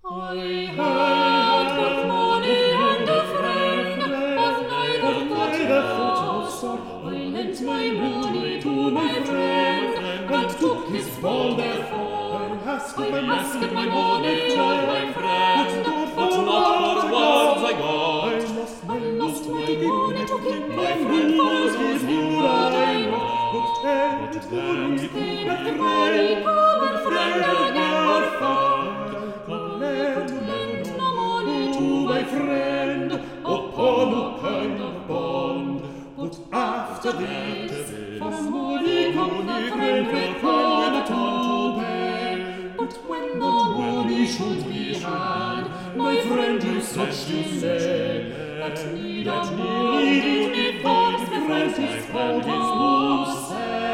I had both money and a friend, of neither thought of sorrow. I lent my money to my friend, and took his ball therefore. I asked my money to my friend, but not for words I got. I lost my money to keep my friend for his good I know. But then he paid the money, come and friend again were found. Money to my friend upon a kind of bond. But after this, for money come the friend required to pay. But when the money should be had, my friend used such to say, at need of money, need me force the friend his fault is to say.